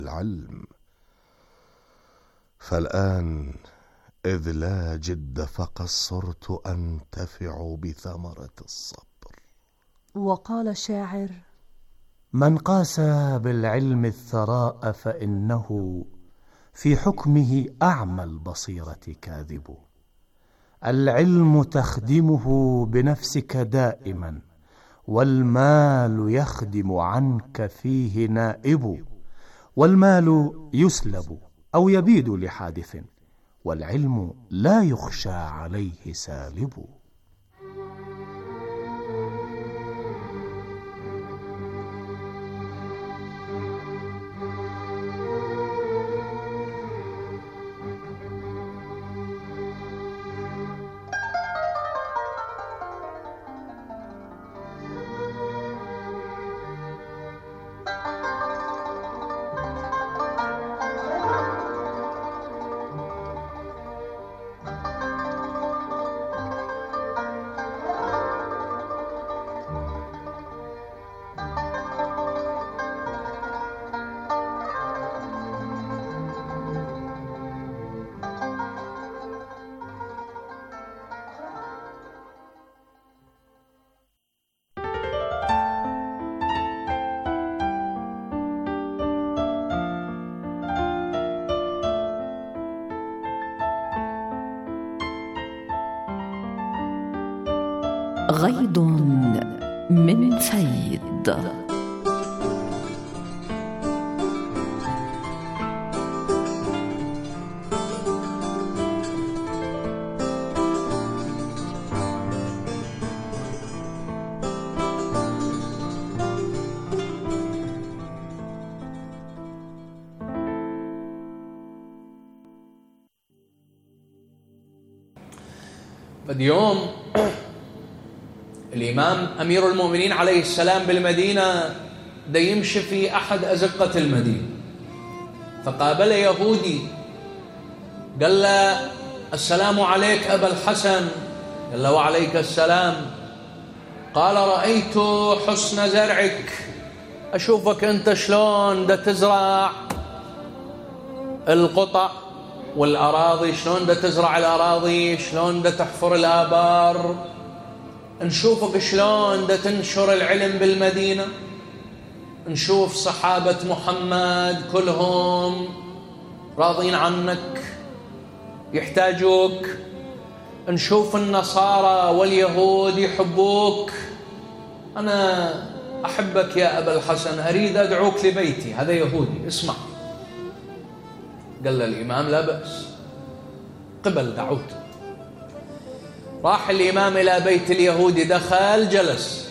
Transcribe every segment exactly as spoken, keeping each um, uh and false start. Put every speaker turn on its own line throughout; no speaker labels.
العلم. فالآن إذ لا جد فقد صرت أنتفع بثمرة الصبر.
وقال الشاعر:
من قاس بالعلم الثراء فإنه في حكمه أعمى البصيرة كاذب. العلم تخدمه بنفسك دائما، والمال يخدم عنك فيه نائب. والمال يسلب أو يبيد لحادث، والعلم لا يخشى عليه سالب.
غيض من فيض.
اليوم الإمام أمير المؤمنين عليه السلام بالمدينة دا يمشي في أحد أزقة المدينة، فقابل يهودي قال له: السلام عليك أبا الحسن. قال له: وعليك السلام. قال: رأيت حسن زرعك، أشوفك أنت شلون دا تزرع القطع والأراضي، شلون دا تزرع الأراضي، شلون دا تحفر الآبار، نشوفك شلون دا تنشر العلم بالمدينة، نشوف صحابة محمد كلهم راضين عنك يحتاجوك، نشوف النصارى واليهود يحبوك، أنا أحبك يا أبا الحسن، أريد أدعوك لبيتي. هذا يهودي، اسمع. قال له الإمام: لا بأس، قبل دعوته. راح الإمام إلى بيت اليهودي، دخل جلس،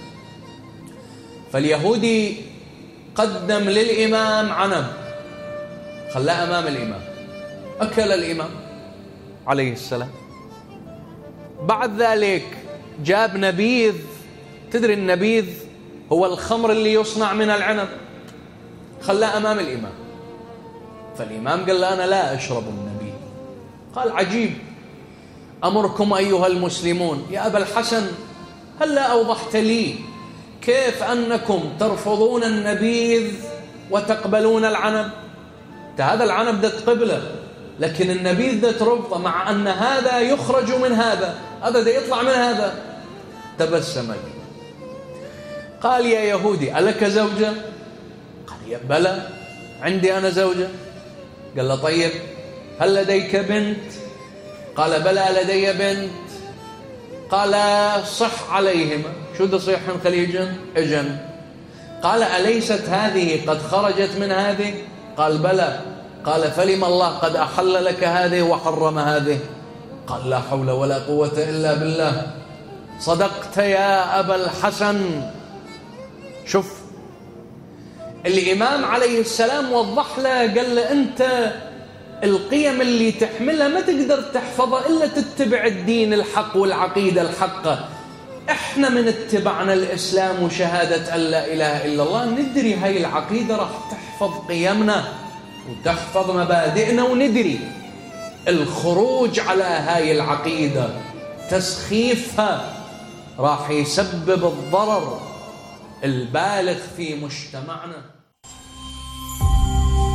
فاليهودي قدم للإمام عنب، خلاه أمام الإمام، أكل الإمام عليه السلام. بعد ذلك جاب نبيذ، تدري النبيذ هو الخمر اللي يصنع من العنب، خلاه أمام الإمام. فالإمام قال له: أنا لا أشرب النبيذ. قال: عجيب، أمركم أيها المسلمون يا أبا الحسن، هل لا أوضحت لي كيف أنكم ترفضون النبيذ وتقبلون العنب؟ هذا العنب ده تقبله، لكن النبيذ ده ترفضه، مع أن هذا يخرج من هذا، هذا ده يطلع من هذا. تبسم لي. قال: يا يهودي، ألك زوجة؟ قال: يا بلى، عندي أنا زوجة. قال له: طيب، هل لديك بنت؟ قال: بلى، لدي بنت. قال: صح عليهما. شو ده صيحن خليجا اجن؟ قال: أليست هذه قد خرجت من هذه؟ قال: بلى. قال: فلم الله قد أحل لك هذه وحرم هذه؟ قال: لا حول ولا قوة إلا بالله، صدقت يا أبا الحسن. شوف الإمام عليه السلام وضح له، قال له: أنت القيم اللي تحملها ما تقدر تحفظها إلا تتبع الدين الحق والعقيدة الحقة. إحنا من اتبعنا الإسلام وشهادة أن لا إله إلا الله ندري هاي العقيدة راح تحفظ قيمنا وتحفظ مبادئنا، وندري الخروج على هاي العقيدة تسخيفها راح يسبب الضرر البالغ في مجتمعنا.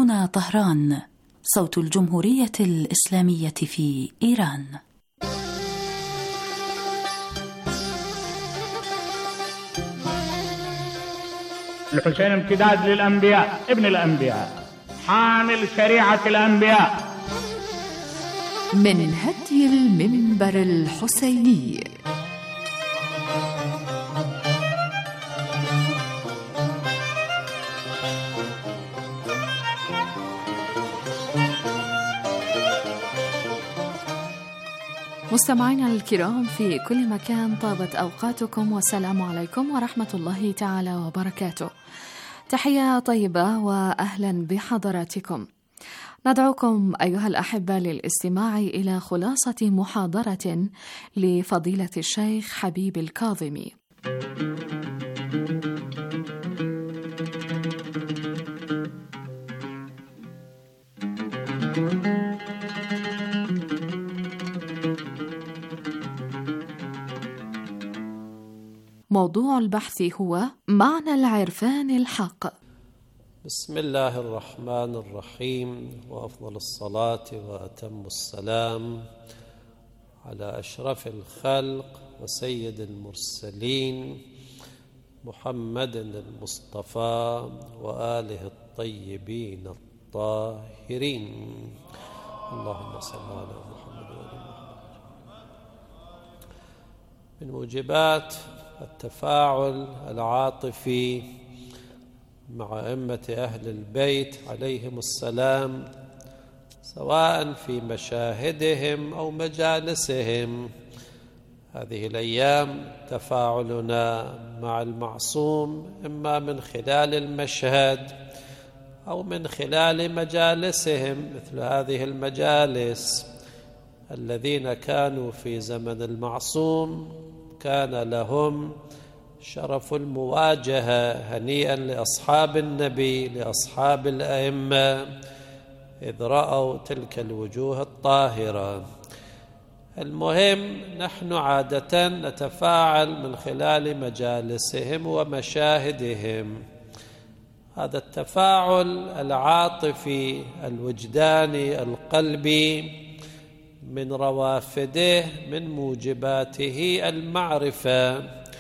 هنا طهران، صوت الجمهورية الإسلامية في إيران.
الحسين امتداد للأنبياء، ابن الأنبياء، حامل شريعة الأنبياء.
من هدي المنبر الحسيني. مستمعينا الكرام في كل مكان، طابت أوقاتكم والسلام عليكم ورحمة الله تعالى وبركاته. تحية طيبة وأهلا بحضراتكم. ندعوكم أيها الأحبة للاستماع إلى خلاصة محاضرة لفضيلة الشيخ حبيب الكاظمي. موضوع البحث هو معنى العرفان الحق.
بسم الله الرحمن الرحيم، وأفضل الصلاة وأتم السلام على أشرف الخلق وسيد المرسلين محمد المصطفى وآله الطيبين الطاهرين. اللهم صل على محمد وآل محمد. من موجبات التفاعل العاطفي مع أئمة أهل البيت عليهم السلام، سواء في مشاهدهم أو مجالسهم، هذه الأيام تفاعلنا مع المعصوم إما من خلال المشهد أو من خلال مجالسهم، مثل هذه المجالس. الذين كانوا في زمن المعصوم كان لهم شرف المواجهة، هنيئا لأصحاب النبي، لأصحاب الأئمة، إذ رأوا تلك الوجوه الطاهرة. المهم نحن عادة نتفاعل من خلال مجالسهم ومشاهدهم. هذا التفاعل العاطفي الوجداني القلبي من روافده من موجباته المعرفة،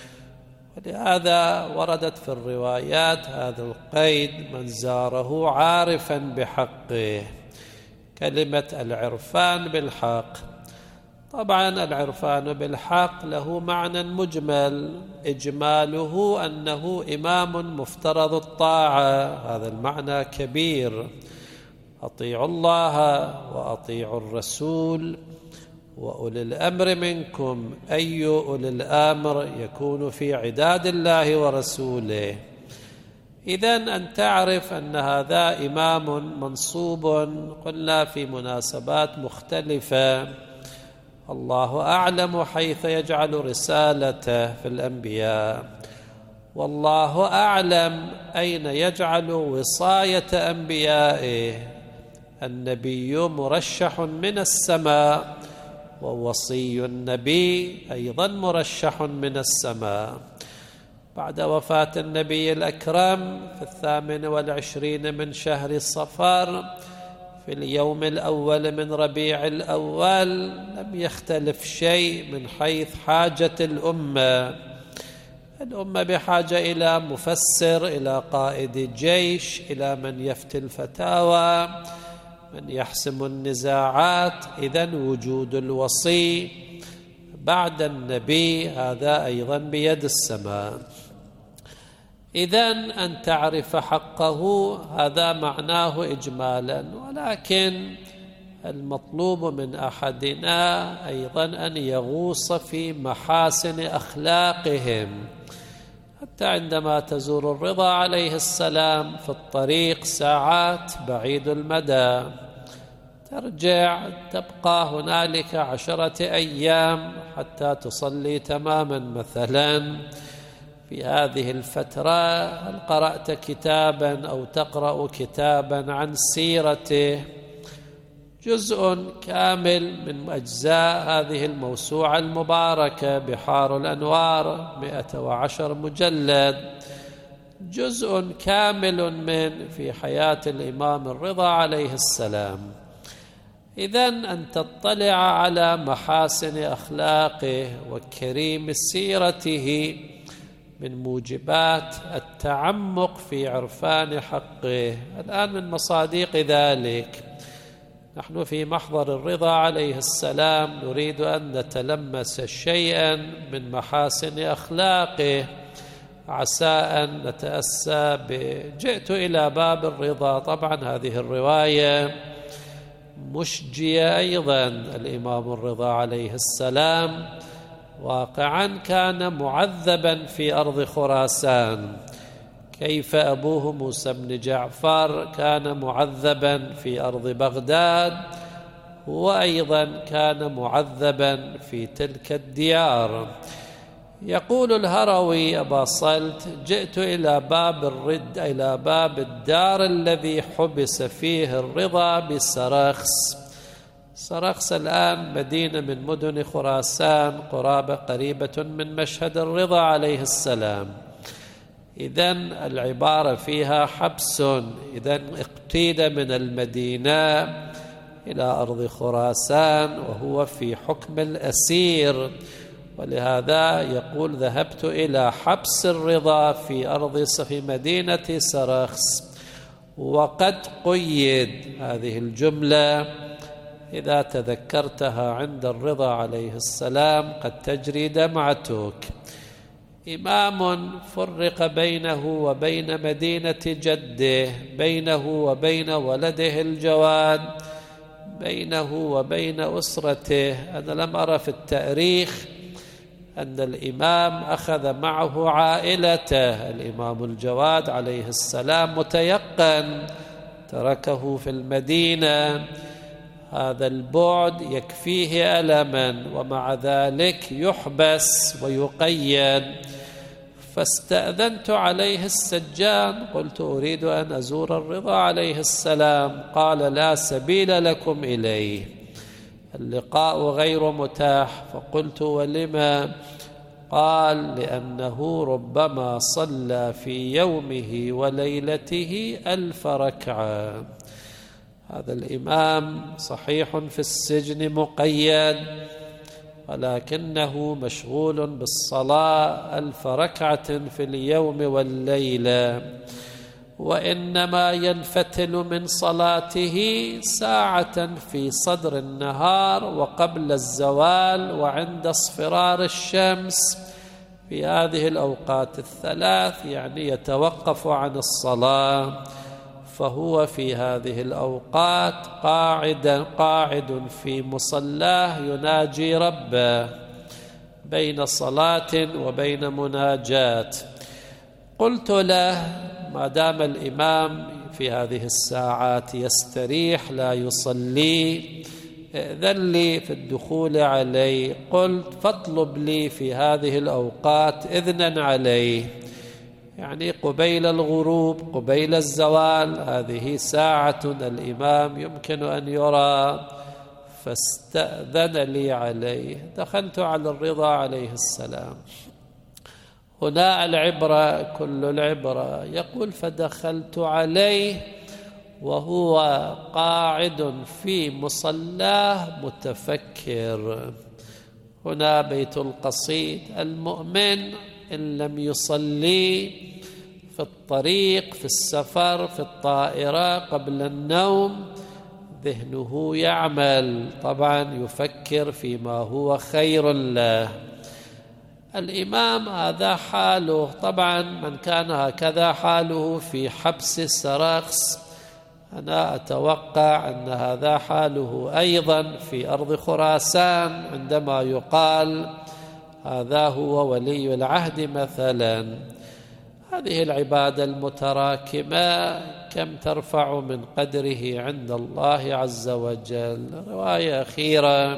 ولهذا وردت في الروايات هذا القيد: من زاره عارفا بحقه. كلمة العرفان بالحق، طبعا العرفان بالحق له معنى مجمل، إجماله أنه إمام مفترض الطاعة، هذا المعنى كبير. أطيعوا الله وأطيعوا الرسول وأولي الأمر منكم. أي أولي الأمر يكون في عداد الله ورسوله. إذن أن تعرف أن هذا إمام منصوب، قلنا في مناسبات مختلفة، الله أعلم حيث يجعل رسالته في الأنبياء، والله أعلم أين يجعل وصاية أنبيائه. النبي مرشح من السماء، ووصي النبي أيضا مرشح من السماء. بعد وفاة النبي الأكرم في الثامن والعشرين من شهر صفر في اليوم الأول من ربيع الأول لم يختلف شيء من حيث حاجة الأمة. الأمة بحاجة إلى مفسر، إلى قائد جيش، إلى من يفتي الفتاوى، من يحسم النزاعات. إذن وجود الوصي بعد النبي هذا أيضا بيد السماء. إذن أن تعرف حقه هذا معناه إجمالا، ولكن المطلوب من أحدنا أيضا أن يغوص في محاسن أخلاقهم، حتى عندما تزور الرضا عليه السلام في الطريق ساعات بعيد المدى، ترجع تبقى هنالك عشرة أيام حتى تصلي تماما مثلا. في هذه الفترة هل قرأت كتابا أو تقرأ كتابا عن سيرته؟ جزء كامل من أجزاء هذه الموسوعة المباركة بحار الأنوار، مئة وعشر مجلد، جزء كامل من في حياة الإمام الرضا عليه السلام. إذن أن تطلع على محاسن أخلاقه وكريم سيرته من موجبات التعمق في عرفان حقه. الآن من مصادق ذلك نحن في محضر الرضا عليه السلام نريد أن نتلمس شيئا من محاسن أخلاقه، عسى أن نتأسى جئت إلى باب الرضا. طبعا هذه الرواية مشجية أيضا. الإمام الرضا عليه السلام واقعا كان معذبا في أرض خراسان، كيف أبوه موسى بن جعفر كان معذبا في أرض بغداد، وأيضا كان معذبا في تلك الديار. يقول الهروي أبا صلت: جئت إلى باب الرد إلى باب الدار الذي حبس فيه الرضا بسرخس. سرخس الآن مدينة من مدن خراسان، قرابة قريبة من مشهد الرضا عليه السلام. إذن العبارة فيها حبس، إذن اقتيد من المدينة إلى أرض خراسان وهو في حكم الأسير، ولهذا يقول: ذهبت إلى حبس الرضا في أرض في مدينة سرخس وقد قيد. هذه الجملة إذا تذكرتها عند الرضا عليه السلام قد تجري دمعتك. إمام فرق بينه وبين مدينة جده، بينه وبين ولده الجواد، بينه وبين أسرته. أنا لم أرى في التاريخ أن الإمام أخذ معه عائلته. الإمام الجواد عليه السلام متيقن تركه في المدينة، هذا البعد يكفيه ألما، ومع ذلك يحبس ويقيد. فاستأذنت عليه السجان، قلت: أريد أن أزور الرضا عليه السلام. قال: لا سبيل لكم إليه، اللقاء غير متاح. فقلت: ولما؟ قال: لأنه ربما صلى في يومه وليلته ألف ركعة. هذا الإمام صحيح في السجن مقيد، ولكنه مشغول بالصلاة ألف ركعة في اليوم والليلة، وإنما ينفتل من صلاته ساعة في صدر النهار وقبل الزوال وعند اصفرار الشمس. في هذه الأوقات الثلاث يعني يتوقف عن الصلاة، فهو في هذه الأوقات قاعدا قاعد في مصلاه يناجي ربه بين صلاة وبين مناجاة. قلت له: ما دام الإمام في هذه الساعات يستريح لا يصلي، ائذن لي في الدخول عليه. قلت: فاطلب لي في هذه الأوقات إذنا عليه، يعني قبيل الغروب قبيل الزوال، هذه ساعة الإمام يمكن أن يرى. فاستأذن لي عليه. دخلت على الرضا عليه السلام. هنا العبرة كل العبرة. يقول: فدخلت عليه وهو قاعد في مصلاه متفكر. هنا بيت القصيد. المؤمن إن لم يصلي في الطريق، في السفر، في الطائرة، قبل النوم، ذهنه يعمل، طبعا يفكر فيما هو خير له. الإمام هذا حاله. طبعا من كان هكذا حاله في حبس سرخس، أنا أتوقع أن هذا حاله أيضا في أرض خراسان، عندما يقال هذا هو ولي العهد مثلا. هذه العبادة المتراكمة كم ترفع من قدره عند الله عز وجل. رواية أخيرة: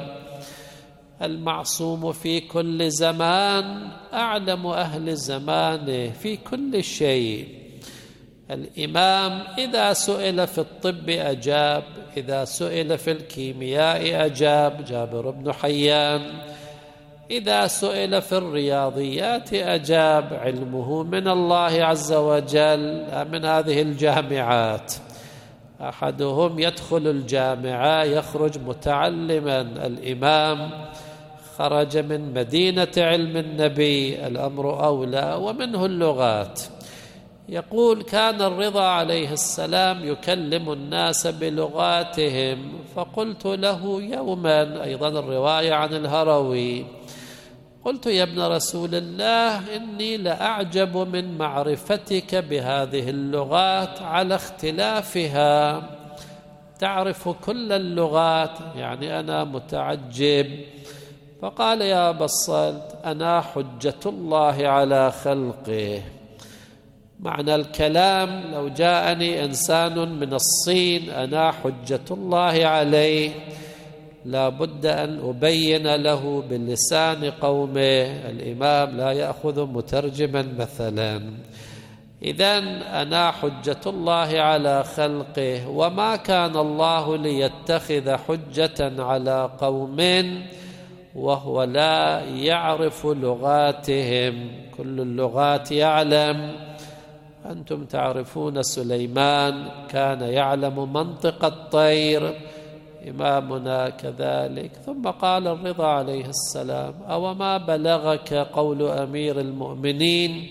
المعصوم في كل زمان أعلم أهل زمانه في كل شيء. الإمام إذا سئل في الطب أجاب، إذا سئل في الكيمياء أجاب، جابر بن حيان. إذا سئل في الرياضيات أجاب علمه من الله عز وجل من هذه الجامعات. أحدهم يدخل الجامعة يخرج متعلما، الإمام خرج من مدينة علم النبي، الأمر أولى، ومنه اللغات. يقول كان الرضا عليه السلام يكلم الناس بلغاتهم، فقلت له يوما، أيضا الرواية عن الهروي، قلت يا ابن رسول الله إني لأعجب من معرفتك بهذه اللغات على اختلافها، تعرف كل اللغات، يعني أنا متعجب. فقال يا أبا الصلت أنا حجة الله على خلقه. معنى الكلام لو جاءني إنسان من الصين أنا حجة الله عليه، لا بد أن أبين له بلسان قومه. الإمام لا يأخذ مترجما مثلا. إذن أنا حجة الله على خلقه، وما كان الله ليتخذ حجة على قوم وهو لا يعرف لغاتهم. كل اللغات يعلم. أنتم تعرفون سليمان كان يعلم منطق الطير، إمامنا كذلك. ثم قال الرضا عليه السلام أو ما بلغك قول أمير المؤمنين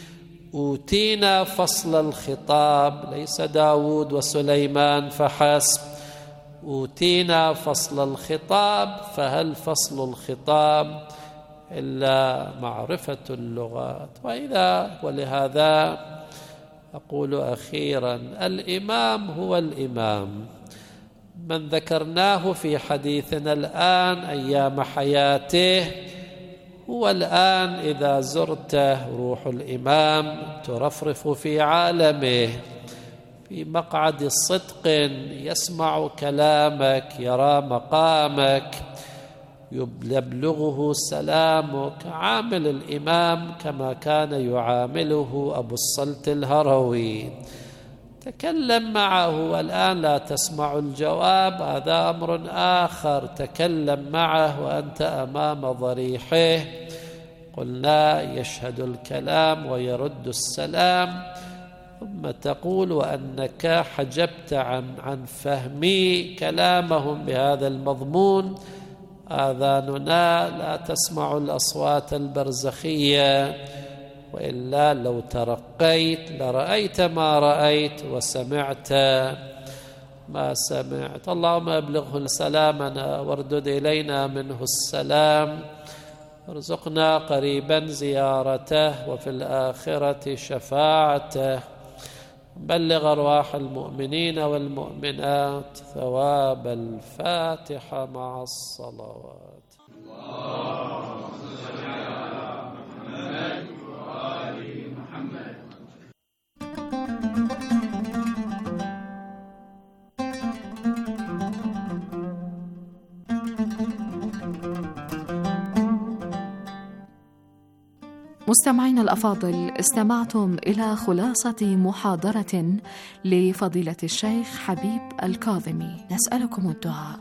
أوتينا فصل الخطاب، ليس داود وسليمان فحسب، أوتينا فصل الخطاب، فهل فصل الخطاب إلا معرفة اللغات؟ وإذا ولهذا أقول أخيرا الإمام هو الإمام، من ذكرناه في حديثنا الآن أيام حياته هو الآن إذا زرته روح الإمام ترفرف في عالمه، في مقعد صدق يسمع كلامك، يرى مقامك، يبلغه سلامك. عامل الإمام كما كان يعامله أبو الصلت الهروي، تكلم معه. والآن لا تسمع الجواب، هذا أمر آخر. تكلم معه وأنت أمام ضريحه، قلنا يشهد الكلام ويرد السلام، ثم تقول وأنك حجبت عن, عن فهمي كلامهم بهذا المضمون. آذاننا لا تسمع الأصوات البرزخية، وإلا لو ترقيت لرأيت ما رأيت وسمعت ما سمعت. اللهم أبلغه سلامنا واردد إلينا منه السلام، وارزقنا قريبا زيارته وفي الآخرة شفاعته. بلغ أرواح المؤمنين والمؤمنات ثواب الفاتحة مع الصلوات. اللهم صل على محمد وآل محمد.
مستمعين الأفاضل، استمعتم إلى خلاصة محاضرة لفضيلة الشيخ حبيب الكاظمي. نسألكم الدعاء.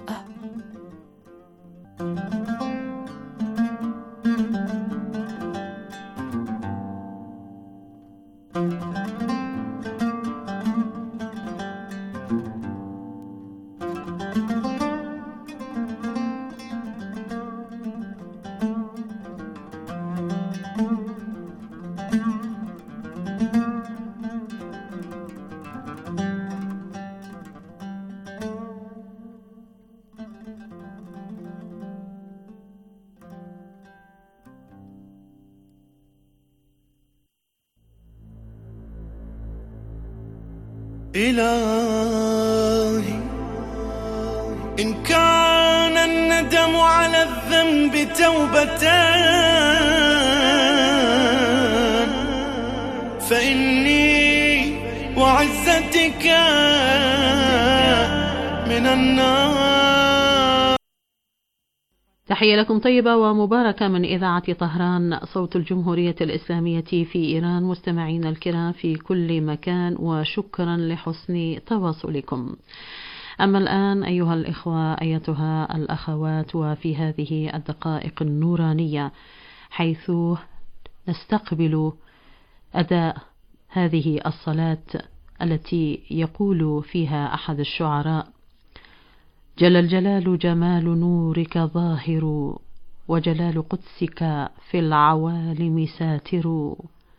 إلهي إن كان الندم على الذنب توبتان فإني وعزتك من النار.
تحية لكم طيبة ومباركة من إذاعة طهران صوت الجمهورية الإسلامية في إيران. مستمعين الكرام في كل مكان، وشكرا لحسن تواصلكم. أما الآن أيها الإخوة أيتها الأخوات، وفي هذه الدقائق النورانية حيث نستقبل أداء هذه الصلاة التي يقول فيها أحد الشعراء: جل الجلال جمال نورك ظاهر، وجلال قدسك في العوالم ساتر،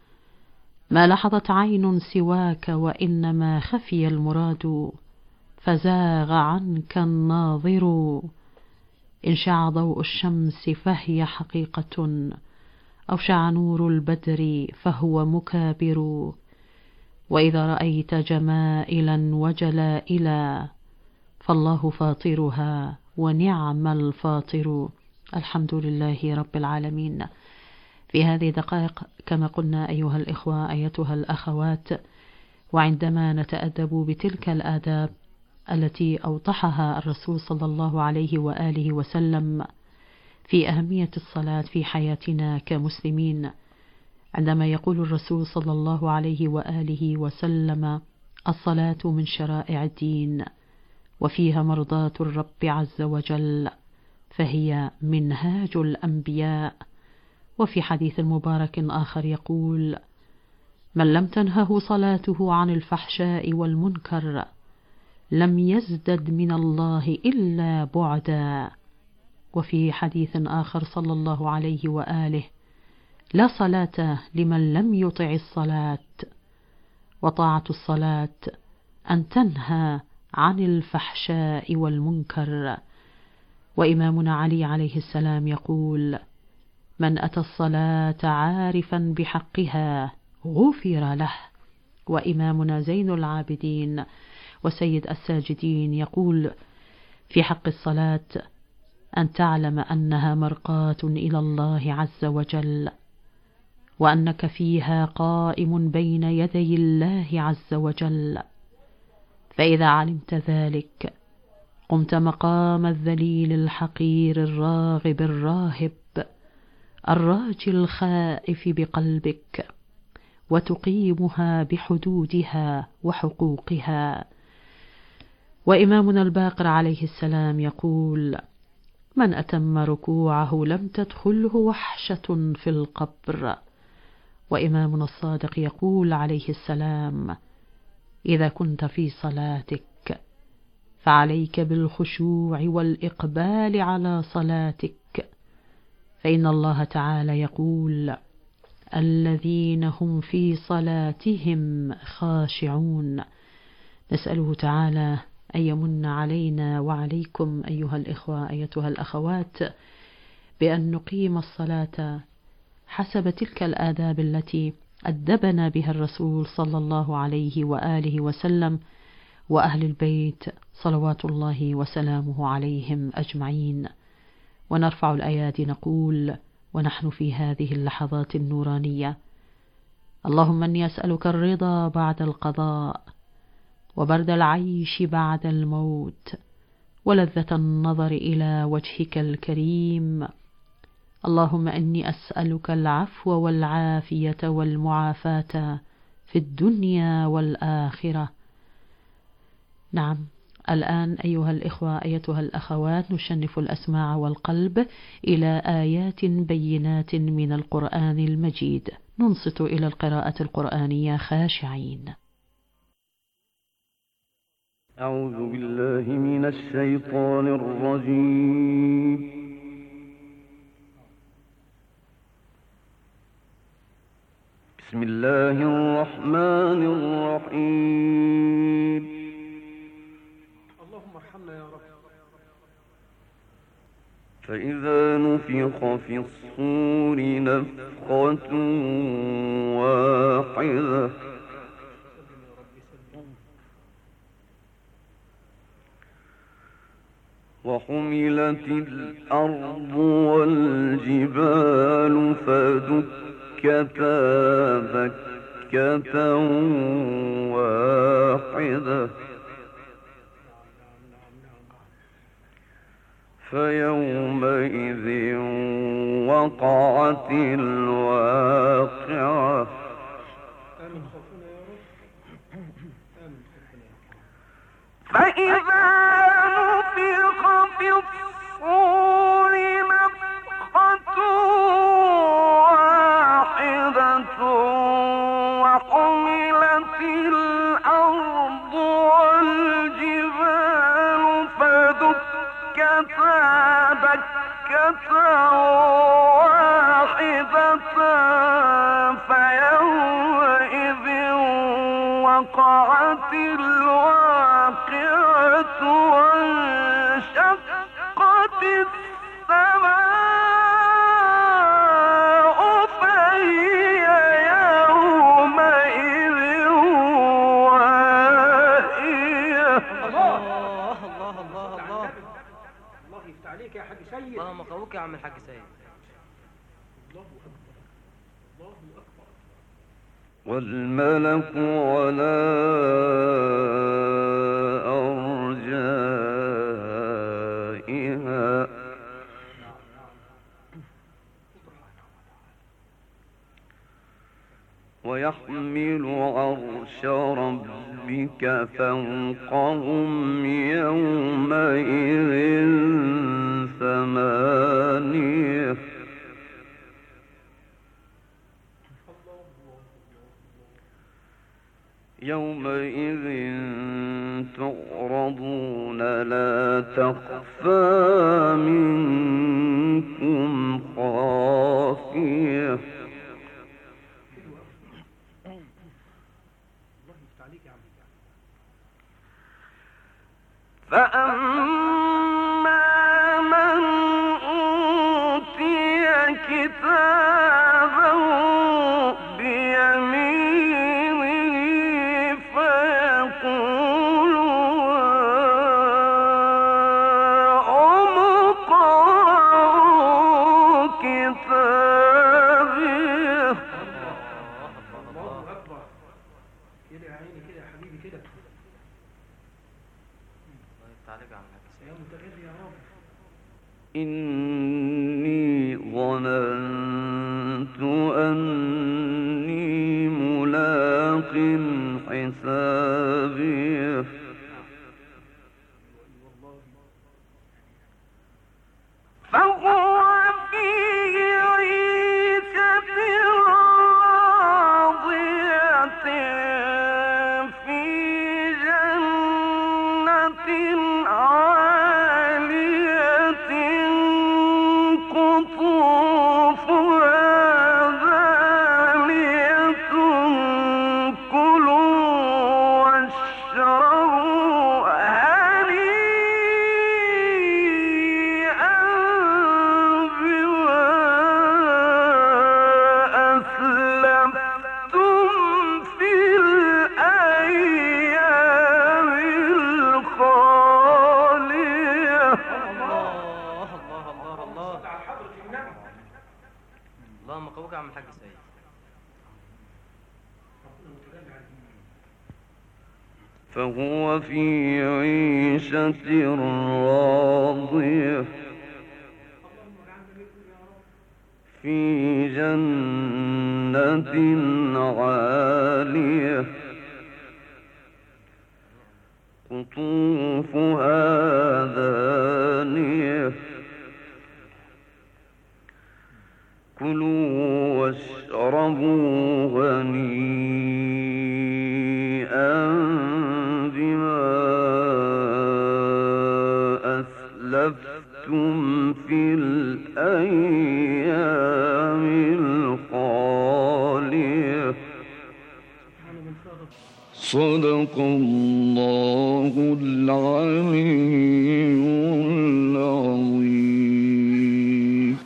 ما لحظت عين سواك وإنما خفي المراد، فزاغ عنك الناظر، إن شع ضوء الشمس فهي حقيقة، أو شع نور البدر فهو مكابر، وإذا رأيت جمائلا وجلائلا فالله فاطرها ونعم الفاطر. الحمد لله رب العالمين. في هذه الدقائق كما قلنا أيها الإخوة أيتها الأخوات، وعندما نتأدب بتلك الآداب التي أوضحها الرسول صلى الله عليه وآله وسلم في أهمية الصلاة في حياتنا كمسلمين، عندما يقول الرسول صلى الله عليه وآله وسلم: الصلاة من شرائع الدين وفيها مرضاة الرب عز وجل، فهي منهاج الأنبياء. وفي حديث مبارك آخر يقول: من لم تنهه صلاته عن الفحشاء والمنكر لم يزدد من الله إلا بعدا. وفي حديث آخر صلى الله عليه وآله: لا صلاة لمن لم يطع الصلاة، وطاعة الصلاة أن تنهى عن الفحشاء والمنكر. وإمامنا علي عليه السلام يقول: من أتى الصلاة عارفا بحقها غفر له. وإمامنا زين العابدين وسيد الساجدين يقول في حق الصلاة: أن تعلم أنها مرقاة إلى الله عز وجل، وأنك فيها قائم بين يدي الله عز وجل، فإذا علمت ذلك قمت مقام الذليل الحقير الراغب الراهب الراجي الخائف بقلبك، وتقيمها بحدودها وحقوقها. وإمامنا الباقر عليه السلام يقول: من أتم ركوعه لم تدخله وحشة في القبر. وإمامنا الصادق يقول عليه السلام: إذا كنت في صلاتك فعليك بالخشوع والإقبال على صلاتك، فإن الله تعالى يقول: الذين هم في صلاتهم خاشعون. نسأله تعالى أن يمن علينا وعليكم أيها الإخوة أيتها الأخوات بأن نقيم الصلاة حسب تلك الآداب التي أدبنا بها الرسول صلى الله عليه وآله وسلم وأهل البيت صلوات الله وسلامه عليهم أجمعين. ونرفع الأيادي نقول ونحن في هذه اللحظات النورانية: اللهم إني أسألك الرضا بعد القضاء، وبرد العيش بعد الموت، ولذة النظر إلى وجهك الكريم. اللهم إني أسألك العفو والعافية والمعافاة في الدنيا والآخرة. نعم، الآن أيها الإخوة أيتها الأخوات نشنف الأسماع والقلب إلى آيات بينات من القرآن المجيد، ننصت إلى القراءة القرآنية خاشعين.
أعوذ بالله من الشيطان الرجيم. بسم الله الرحمن الرحيم. فإذا نفخ في الصور نفخة واحدة وحملت الأرض والجبال فدكتا دكة واحدة فيومئذ وقعت الواقعة فإذا نفخ في الصور نفخة واحدة وحملت الأرض والجبال فدكتا دكة واحدة فيومئذ وقعت الواقعة وانشقت السماء فهي يومئذ واهية.
الله الله الله الله الله يفتح عليك يا حاج سيد.
اللهم قوك يا عم الحاج سيد.
والملك على أرجائها ويحمل عرش ربك فوقهم يومئذ ثمانية يومئذ تعرضون لا تخفى منكم خافية. فأما من أوتي كتابه بيمينه فيقول هاؤم اقرءوا كتابيه.
الله أكبر. كده يا عيني كده يا حبيبي كده.
إني ظننت أني ملاق حسابي فهو في عيشة راضية في جنة عالية قطوفها دانية كلوا واشربوا هنيئا بما أسلفتم في الأيام الخالية.
الله الله الله الله. اللهم قوك يا عم الحاج سيد.
فهو في عيشة راضية في جنة عالية قطوفها دانية كلوا واشربوا هنيئا بما أسلفتم في الأيام الخالية. صدق الله العلي العظيم.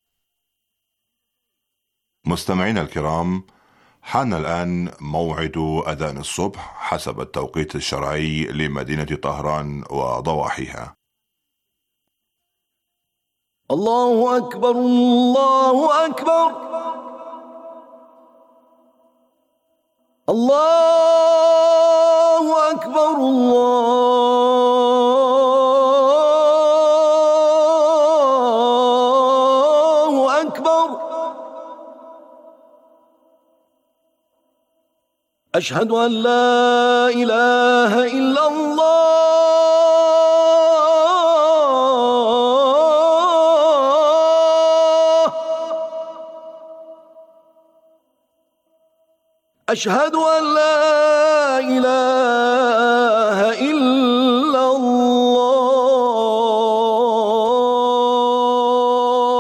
مستمعينا الكرام، حان الآن موعد أذان الصبح حسب التوقيت الشرعي لمدينة طهران وضواحيها.
الله أكبر الله أكبر الله أكبر الله أكبر. أشهد أن لا إله إلا الله أشهد أن لا إله إلا الله.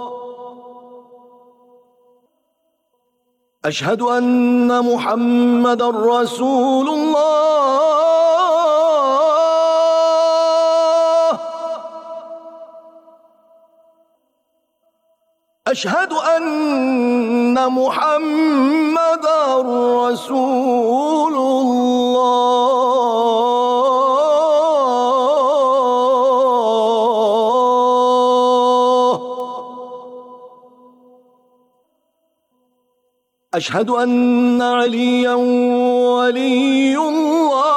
أشهد أن محمدًا رسول الله. أشهد أن محمدًا رسول الله. أشهد أن عليًا ولي الله.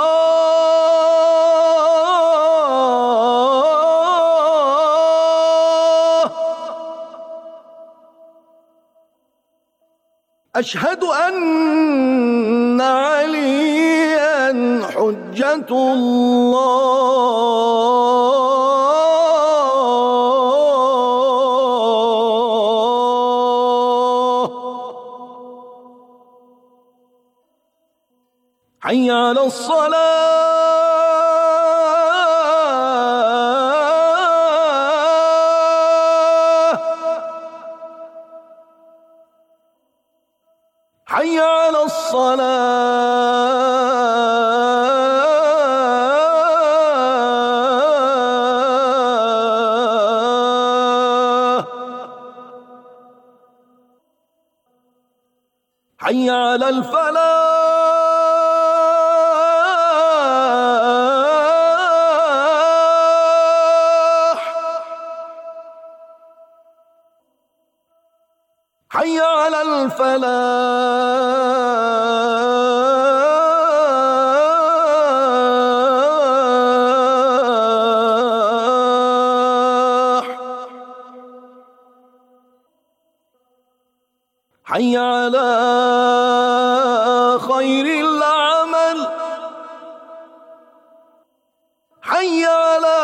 أشهد أن عليًا حجة الله. حي على الصلاة. حي على الصلاة. حي على الفلاح. حي على الفلاح. حي على خير العمل. حي على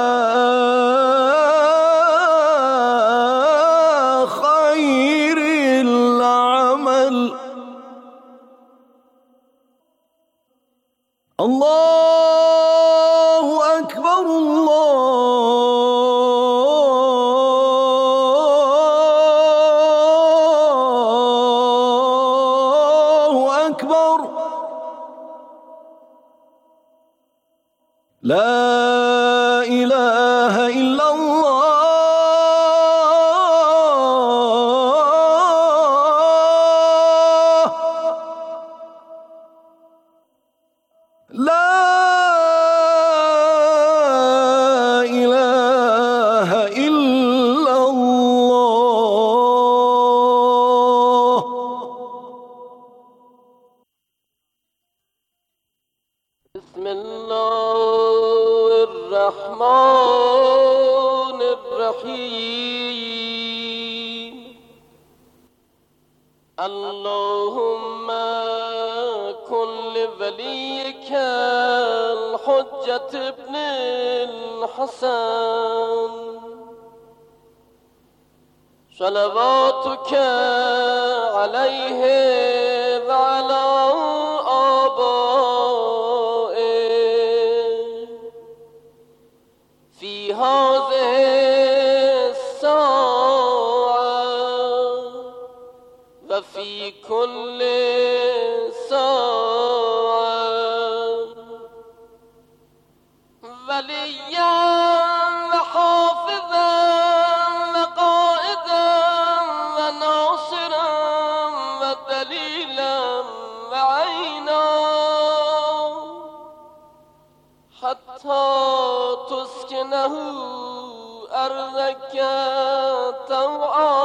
خير العمل. الله أكبر الله أكبر. لا إله إلا الله. لا إله إلا الله.
بسم الله الرحمن الرحيم. اللهم كن لوليك الحجة ابن الحسن صلواتك عليه وعلى آبائه في هذه الساعة وفي كل ساعة وليا وحافظا وقائدا وناصرا ودليلا وعينا حتى تسكنه أرضك طوعا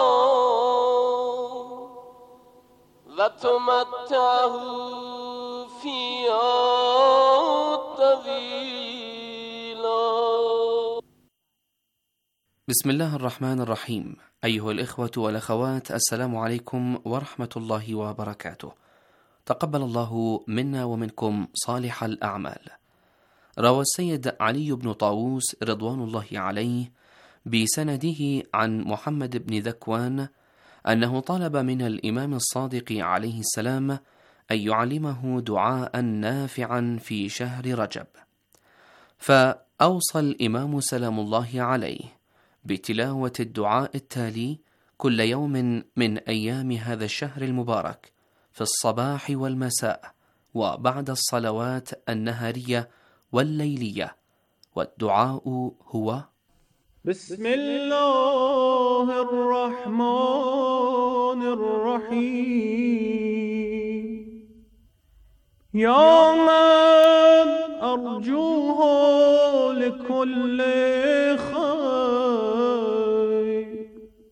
وتمتعه فيها طويلا.
بسم الله الرحمن الرحيم. أيها الإخوة والأخوات، السلام عليكم ورحمة الله وبركاته. تقبل الله منا ومنكم صالح الأعمال. روى السيد علي بن طاووس رضوان الله عليه بسنده عن محمد بن ذكوان أنه طلب من الإمام الصادق عليه السلام أن يعلمه دعاء نافعا في شهر رجب. فأوصى الإمام سلام الله عليه بتلاوة الدعاء التالي كل يوم من أيام هذا الشهر المبارك في الصباح والمساء وبعد الصلوات النهارية والليلية، والدعاء هو:
بسم الله الرحمن الرحيم، يا من أرجوه لكل خير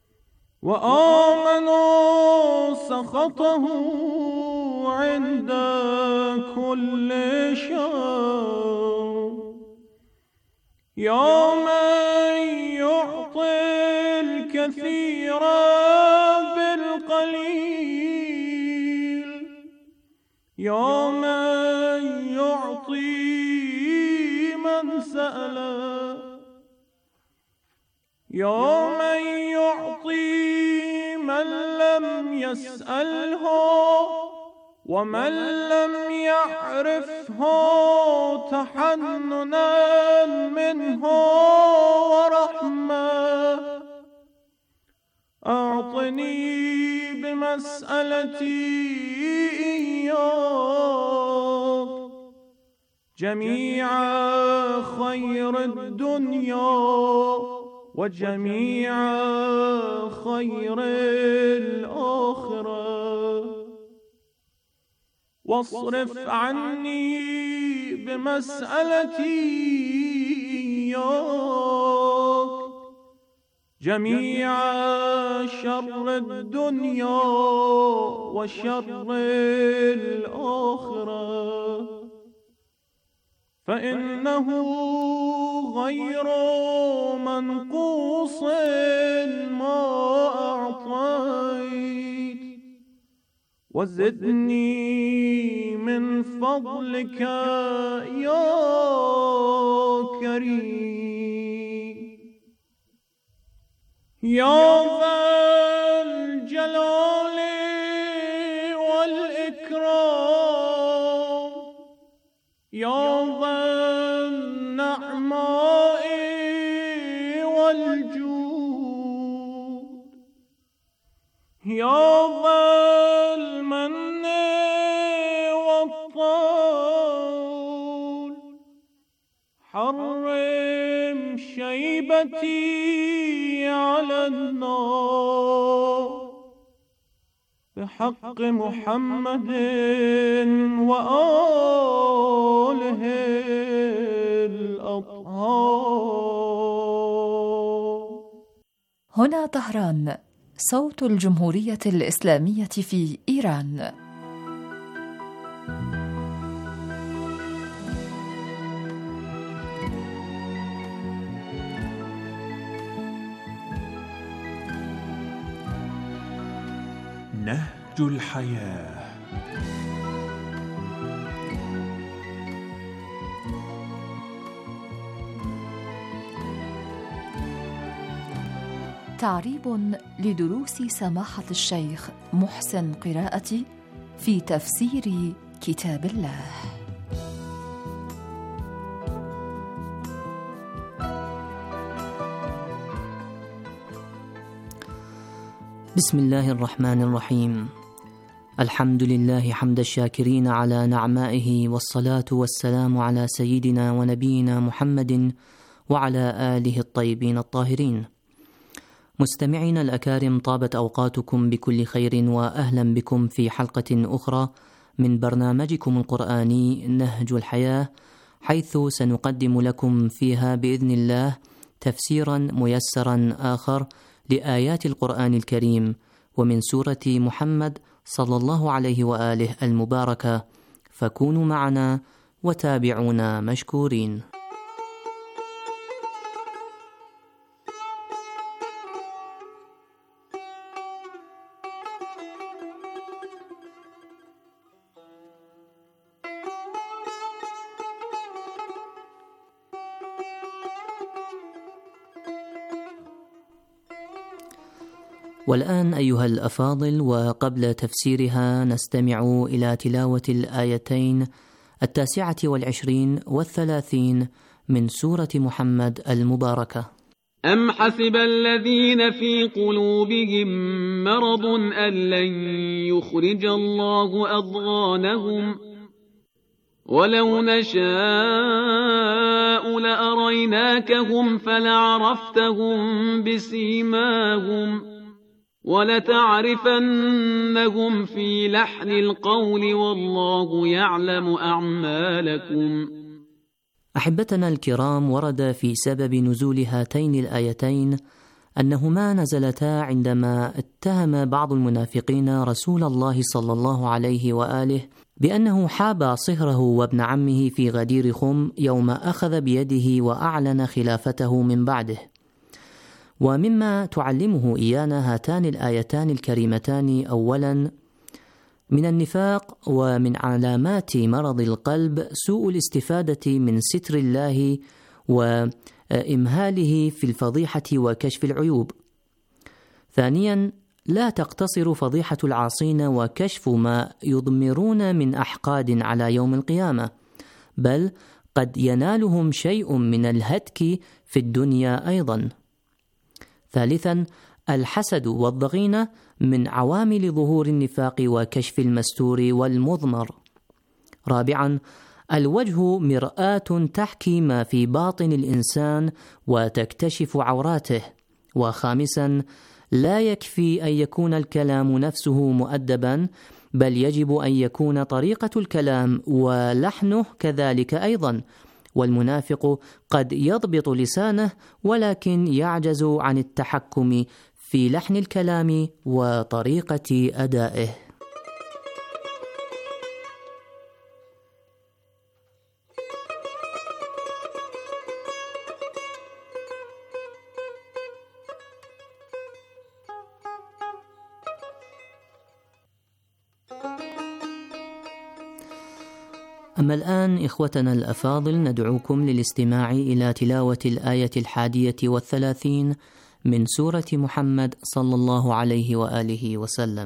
وآمنوا سخطه عند كل شر، يا من يعطي الكثير بالقليل، يا من يعطي من سأله، يا من يعطي من لم يسأله ومن لم يعرفه تحننا منه ورحمة، أعطني بمسألتي إياك جميع خير الدنيا وجميع خير الآخرة، واصرف عني بمسألتي إياك جميع شر الدنيا وشر الآخرة، فإنه غير منقوص ما أعطيت، وزدني من فضلك يا كريم، يا ذا الجلال والإكرام، يا ذا النعماء والجود، يا ذا المن والطول، حرم شيبتي على النار بحق محمد وآله الأطهار.
هنا طهران، صوت الجمهورية الإسلامية في إيران.
نهج الحياة.
تعريب لدروس سماحة الشيخ محسن قراءتي في تفسير كتاب الله.
بسم الله الرحمن الرحيم. الحمد لله حمد الشاكرين على نعمائه، والصلاة والسلام على سيدنا ونبينا محمد وعلى آله الطيبين الطاهرين. مستمعين الأكارم، طابت أوقاتكم بكل خير، وأهلا بكم في حلقة أخرى من برنامجكم القرآني نهج الحياة، حيث سنقدم لكم فيها بإذن الله تفسيرا ميسرا آخر لآيات القرآن الكريم ومن سورة محمد صلى الله عليه وآله المباركة، فكونوا معنا وتابعونا مشكورين. والآن أيها الأفاضل، وقبل تفسيرها نستمع إلى تلاوة الآيتين التاسعة والعشرين والثلاثين من سورة محمد المباركة.
أم حسب الذين في قلوبهم مرض أن لن يخرج الله أضغانهم ولو نشاء لأريناكهم فلعرفتهم بسيماهم ولتعرفنهم في لحن القول والله يعلم أعمالكم.
أحبتنا الكرام، ورد في سبب نزول هاتين الآيتين أنهما نزلتا عندما اتهم بعض المنافقين رسول الله صلى الله عليه وآله بأنه حاب صهره وابن عمه في غدير خم يوم أخذ بيده وأعلن خلافته من بعده. ومما تعلمه إيانا هاتان الآيتان الكريمتان أولا من النفاق ومن علامات مرض القلب سوء الاستفادة من ستر الله وإمهاله في الفضيحة وكشف العيوب. ثانيا لا تقتصر فضيحة العاصين وكشف ما يضمرون من أحقاد على يوم القيامة، بل قد ينالهم شيء من الهتك في الدنيا أيضا. ثالثا الحسد والضغينة من عوامل ظهور النفاق وكشف المستور والمضمر. رابعا الوجه مرآة تحكي ما في باطن الإنسان وتكتشف عوراته. وخامسا لا يكفي أن يكون الكلام نفسه مؤدبا، بل يجب أن يكون طريقة الكلام ولحنه كذلك أيضا. والمنافق قد يضبط لسانه ولكن يعجز عن التحكم في لحن الكلام وطريقة أدائه. أما الآن إخوتنا الأفاضل، ندعوكم للاستماع إلى تلاوة الآية الحادية والثلاثين من سورة محمد صلى الله عليه وآله وسلم.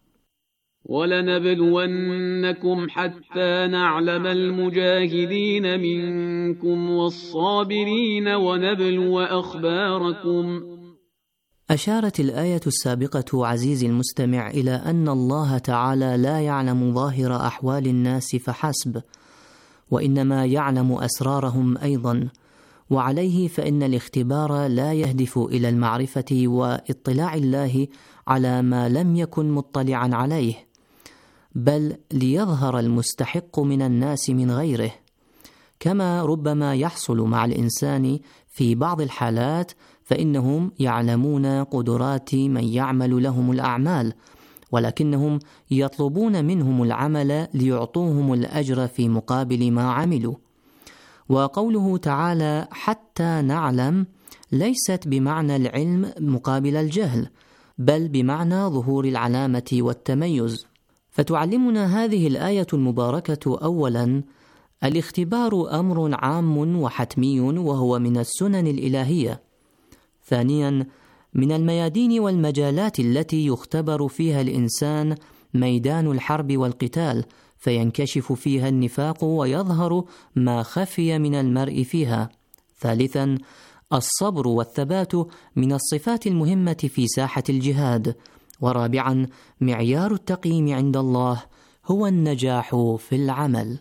ولنبلونكم حتى نعلم المجاهدين منكم والصابرين ونبلو أخباركم.
أشارت الآية السابقة عزيزي المستمع إلى أن الله تعالى لا يعلم ظاهر أحوال الناس فحسب، وإنما يعلم أسرارهم أيضا، وعليه فإن الاختبار لا يهدف إلى المعرفة واطلاع الله على ما لم يكن مطلعا عليه، بل ليظهر المستحق من الناس من غيره، كما ربما يحصل مع الإنسان في بعض الحالات، فإنهم يعلمون قدرات من يعمل لهم الأعمال، ولكنهم يطلبون منهم العمل ليعطوهم الأجر في مقابل ما عملوا. وقوله تعالى حتى نعلم ليست بمعنى العلم مقابل الجهل، بل بمعنى ظهور العلامة والتميز. فتعلمنا هذه الآية المباركة أولا الاختبار أمر عام وحتمي وهو من السنن الإلهية. ثانيا من الميادين والمجالات التي يختبر فيها الإنسان ميدان الحرب والقتال، فينكشف فيها النفاق ويظهر ما خفي من المرء فيها. ثالثا الصبر والثبات من الصفات المهمة في ساحة الجهاد. ورابعا معيار التقييم عند الله هو النجاح في العمل.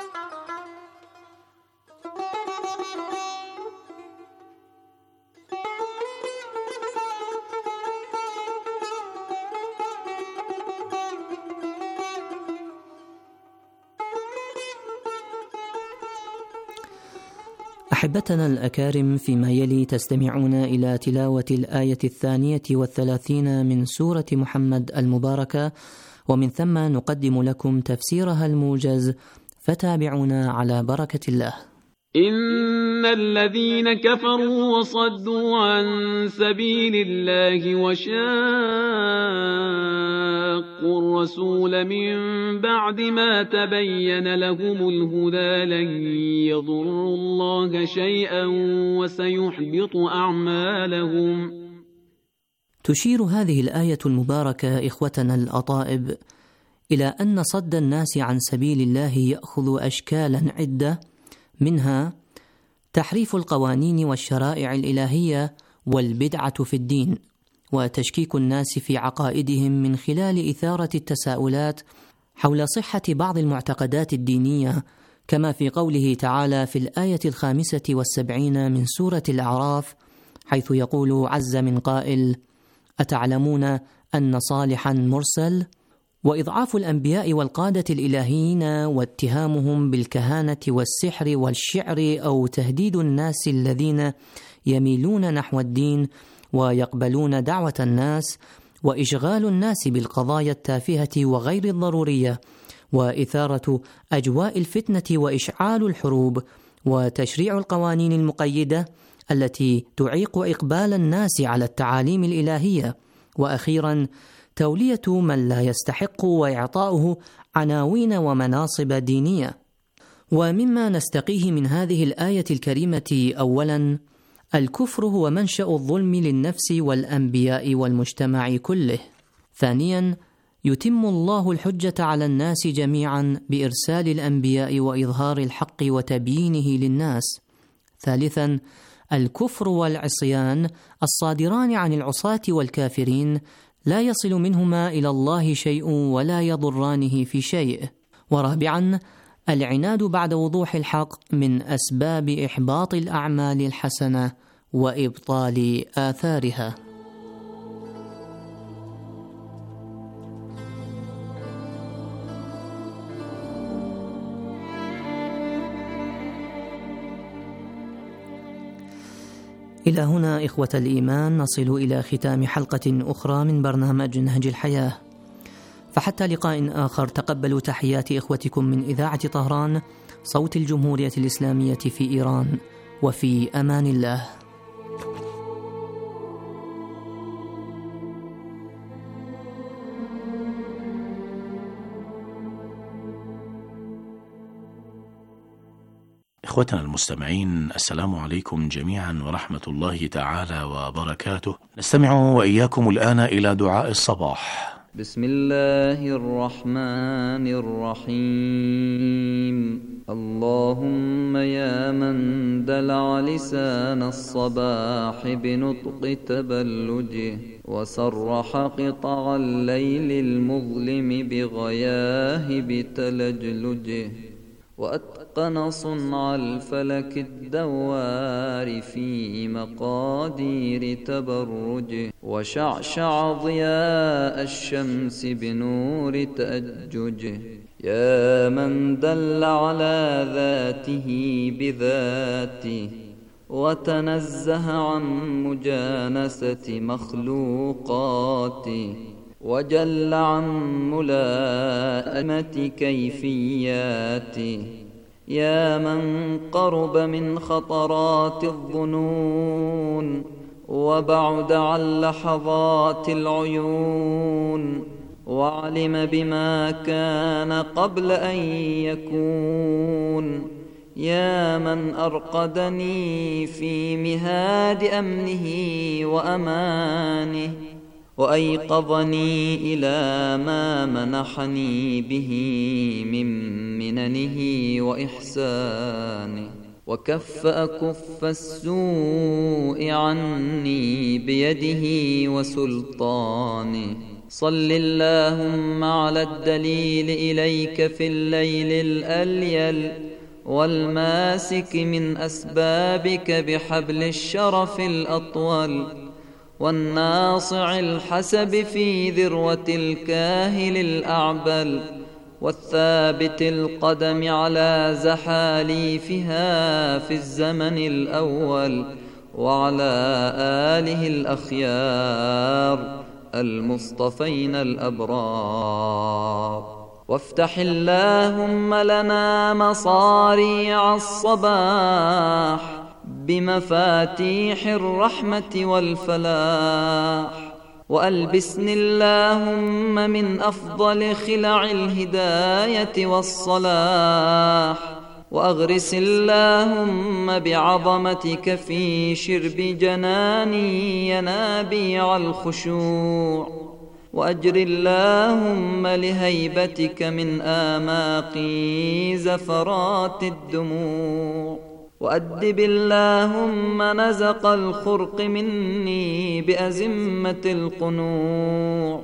أحبتنا الأكارم، فيما يلي تستمعون إلى تلاوة الآية الثانية والثلاثين من سورة محمد المباركة، ومن ثم نقدم لكم تفسيرها الموجز، فتابعونا على بركة الله.
إن الذين كفروا وصدوا عن سبيل الله وشاقوا الرسول من بعد ما تبين لهم الهدى لن يضروا الله شيئا وسيحبط أعمالهم.
تشير هذه الآية المباركة إخوتنا الأطائب إلى أن صد الناس عن سبيل الله يأخذ أشكالا عدة، منها تحريف القوانين والشرائع الإلهية والبدعة في الدين، وتشكيك الناس في عقائدهم من خلال إثارة التساؤلات حول صحة بعض المعتقدات الدينية، كما في قوله تعالى في الآية الخامسة والسبعين من سورة الأعراف، حيث يقول عز من قائل: أتعلمون أن صالحا مرسل؟ وإضعاف الأنبياء والقادة الإلهيين واتهامهم بالكهانة والسحر والشعر أو تهديد الناس الذين يميلون نحو الدين ويقبلون دعوة الناس، وإشغال الناس بالقضايا التافهة وغير الضرورية، وإثارة أجواء الفتنة وإشعال الحروب، وتشريع القوانين المقيدة التي تعيق إقبال الناس على التعاليم الإلهية، وأخيرا تولية من لا يستحق وإعطاؤه عناوين ومناصب دينية. ومما نستقيه من هذه الآية الكريمة أولا الكفر هو منشأ الظلم للنفس والأنبياء والمجتمع كله. ثانيا يتم الله الحجة على الناس جميعا بإرسال الأنبياء وإظهار الحق وتبيينه للناس. ثالثا الكفر والعصيان الصادران عن العصاة والكافرين لا يصل منهما إلى الله شيء ولا يضرانه في شيء. ورابعا العناد بعد وضوح الحق من أسباب إحباط الأعمال الحسنة وإبطال آثارها. إلى هنا إخوة الإيمان نصل إلى ختام حلقة أخرى من برنامج نهج الحياة، فحتى لقاء آخر تقبلوا تحيات إخوتكم من إذاعة طهران صوت الجمهورية الإسلامية في إيران، وفي أمان الله.
إخوتنا المستمعين، السلام عليكم جميعا ورحمة الله تعالى وبركاته. نستمع وإياكم الآن إلى دعاء الصباح.
بسم الله الرحمن الرحيم. اللهم يا من دلع لسان الصباح بنطق تبلجه، وسرح قطع الليل المظلم بغياهب تلجلجه، وأتقن صنع الفلك الدوار في مقادير تبرجه، وشعشع ضياء الشمس بنور تأججه. يا من دل على ذاته بذاته، وتنزه عن مجانسة مخلوقاته، وجل عن ملائمة كيفياته. يا من قرب من خطرات الظنون، وبعد عن لحظات العيون، وعلم بما كان قبل أن يكون. يا من أرقدني في مهاد أمنه وأمانه، وأيقظني إلى ما منحني به من مننه وإحسانه، وكف أكف السوء عني بيده وسلطانه. صل اللهم على الدليل إليك في الليل الأليل، والماسك من أسبابك بحبل الشرف الأطول، والناصع الحسب في ذروة الكاهل الأعبل، والثابت القدم على زحاليفها في الزمن الأول، وعلى آله الأخيار المصطفين الأبرار. وافتح اللهم لنا مصاريع الصباح بمفاتيح الرحمة والفلاح، وألبسني اللهم من أفضل خلع الهداية والصلاح، وأغرس اللهم بعظمتك في شرب جناني ينابيع الخشوع، وأجر اللهم لهيبتك من آماقي زفرات الدموع، وأدب اللهم نزق الخرق مني بأزمة القنوع.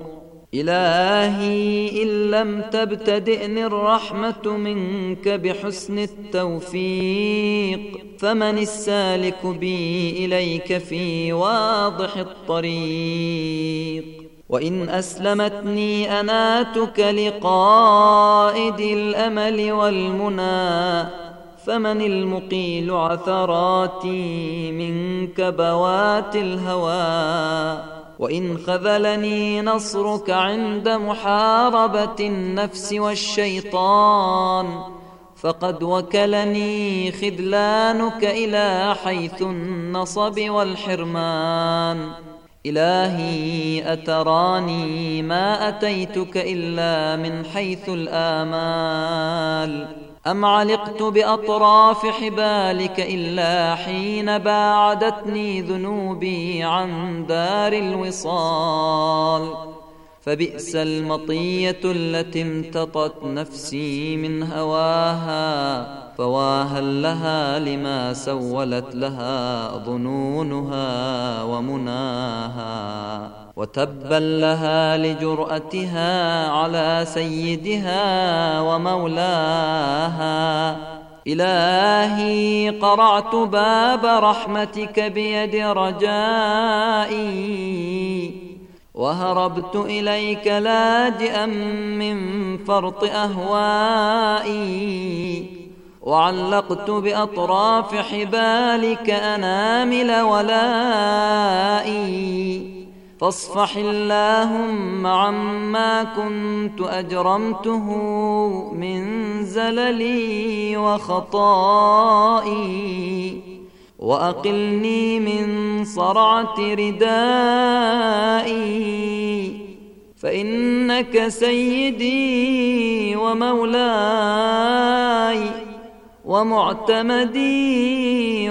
إلهي إن لم تبتدئني الرحمة منك بحسن التوفيق، فمن السالك بي إليك في واضح الطريق؟ وإن أسلمتني أناتك لقائد الأمل والمنى، فمن المقيل عثراتي من كبوات الهوى؟ وإن خذلني نصرك عند محاربة النفس والشيطان، فقد وكلني خذلانك إلى حيث النصب والحرمان. إلهي أتراني ما أتيتك إلا من حيث الآمال، أم علقت بأطراف حبالك إلا حين باعدتني ذنوبي عن دار الوصال؟ فبئس المطية التي امتطت نفسي من هواها، فواها لها لما سولت لها ظنونها ومناها، وتبا لها لجرأتها على سيدها ومولاها. إلهي قرعت باب رحمتك بيد رجائي، وهربت إليك لاجئا من فرط أهوائي، وعلقت بأطراف حبالك أنامل ولائي. فاصفح اللهم عما كنت أجرمته من زللي وخطائي، وأقلني من صرعة ردائي، فإنك سيدي ومولاي ومعتمدي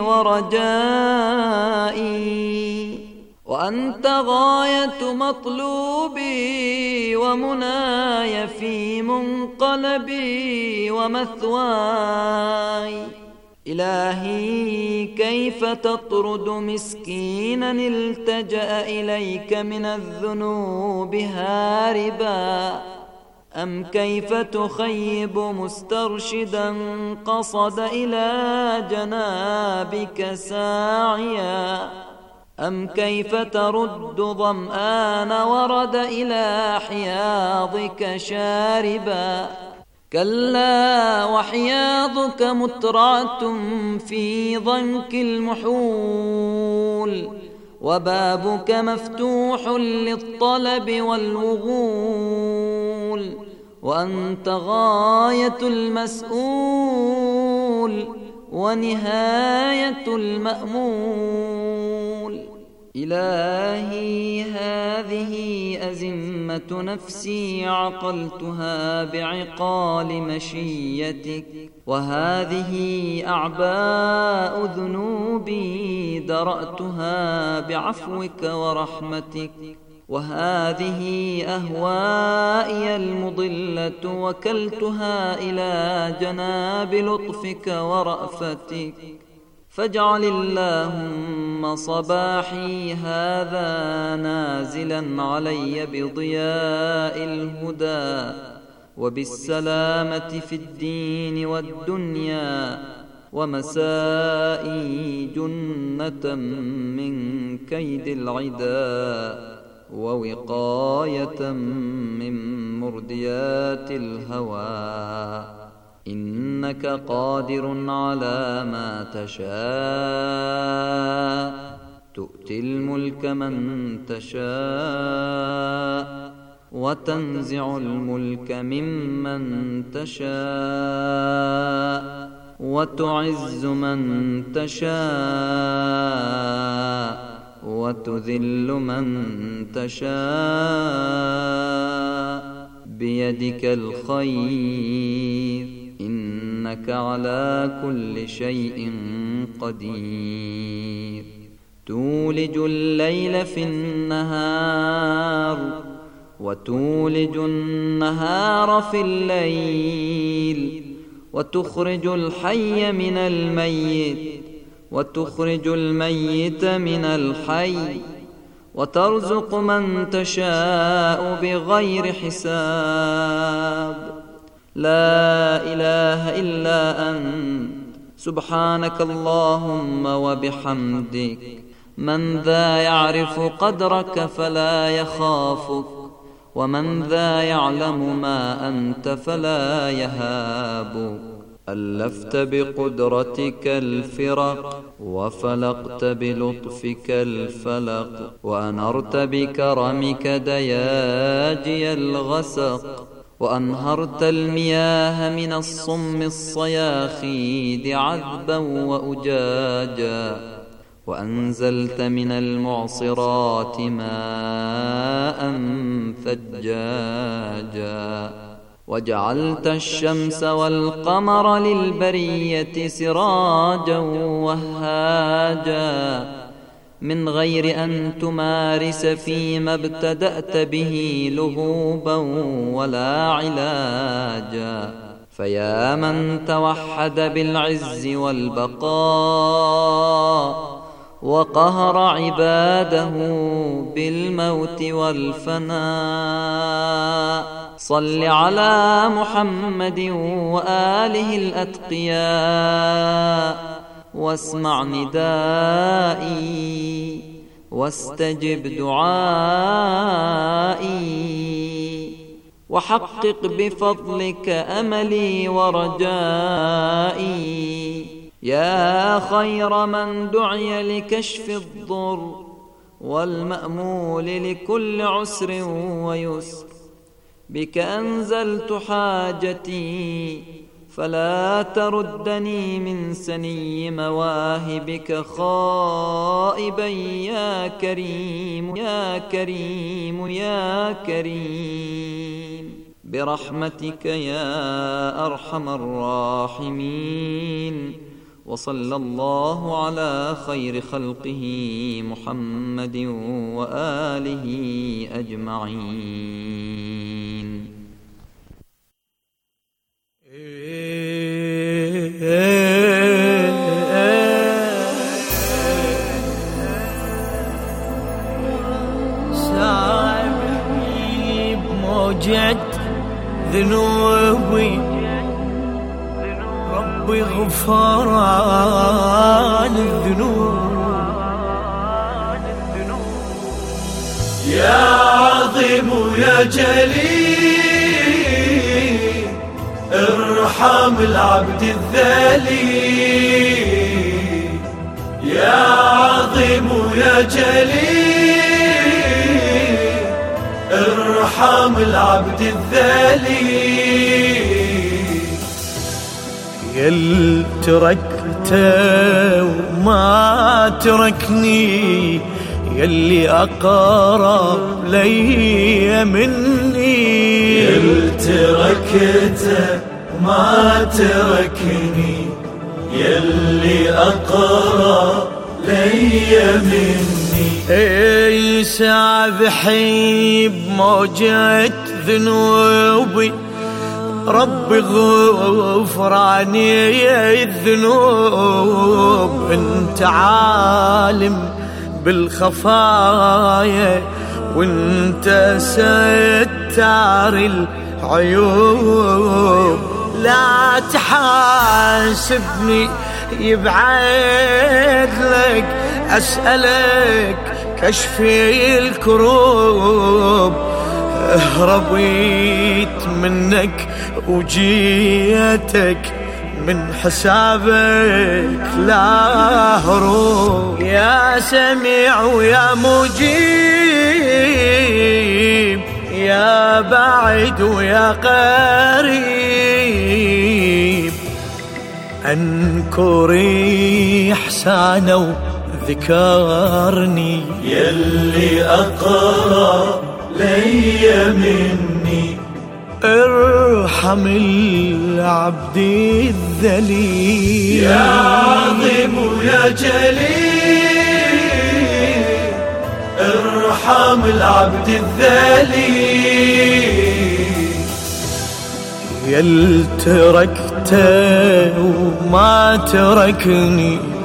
ورجائي، وأنت غاية مطلوبي ومناي في منقلبي ومثواي. إلهي كيف تطرد مسكينا التجأ إليك من الذنوب هاربا، أم كيف تخيب مسترشدا قصد إلى جنابك ساعيا، أم كيف ترد ظمآن ورد إلى حياضك شاربا؟ كلا وحياضك مترعة في ضنك المحول، وبابك مفتوح للطلب والوغول، وأنت غاية المسؤول ونهاية المأمول. إلهي هذه أزمة نفسي عقلتها بعقال مشيتك، وهذه أعباء ذنوبي درأتها بعفوك ورحمتك، وهذه أهوائي المضلة وكلتها إلى جناب لطفك ورأفتك. فاجعل اللهم صباحي هذا نازلا علي بضياء الهدى وبالسلامة في الدين والدنيا، ومسائي جنة من كيد العدا، ووقاية من مرديات الهوى. إنك قادر على ما تشاء، تؤتي الملك من تشاء، وتنزع الملك ممن تشاء، وتعز من تشاء، وتذل من تشاء، بيدك الخير، إنك على كل شيء قدير. تولج الليل في النهار وتولج النهار في الليل وتخرج الحي من الميت وتخرج الميت من الحي وترزق من تشاء بغير حساب. لا إله إلا أنت سبحانك اللهم وبحمدك. من ذا يعرف قدرك فلا يخافك، ومن ذا يعلم ما أنت فلا يهابك. ألفت بقدرتك الفرق وفلقت بلطفك الفلق، وأنرت بكرمك دياجي الغسق، وأنهرت المياه من الصم الصياخيد عذبا وأجاجا، وأنزلت من المعصرات ماء ثجاجا، وجعلت الشمس والقمر للبرية سراجا وهاجا، من غير أن تمارس فيما ابتدأت به لهوبا ولا علاجا. فيا من توحد بالعز والبقاء وقهر عباده بالموت والفناء، صل على محمد وآله الأتقياء، واسمع ندائي واستجب دعائي، وحقق بفضلك أملي ورجائي. يا خير من دعي لكشف الضر والمأمول لكل عسر ويسر، بك أنزلت حاجتي فلا تردني من سني مواهبك خائبا يا كريم يا كريم يا كريم، برحمتك يا أرحم الراحمين. وصلى الله على خير خلقه محمد وآله أجمعين.
سامحني بموجة ذنوبي، ربي غفران الذنوب. يا عظيم يا جليل ارحم العبد الذليل، يا عظيم يا جليل ارحم العبد الذليل. يل تركته وما تركني، يلي أقرب لي مني. يل تركته وما تركني، يلي أقرب لي مني. اي سابحي بموجة ذنوبي، ربي غفراني الذنوب. انت عالم بالخفايا وانت ستار العيوب، لا تحاسبني يبعد لك، أسألك كشفي الكروب. هربيت منك وجيتك، من حسابك لا هروب. يا سميع ويا مجيب، يا بعيد ويا قريب، أنكري إحسانه وذكرني، يلي أقرب لي مني. ارحم العبد الذليل.
يا عظيم يا جليل ارحم العبد الذليل.
يل تركته وما تركني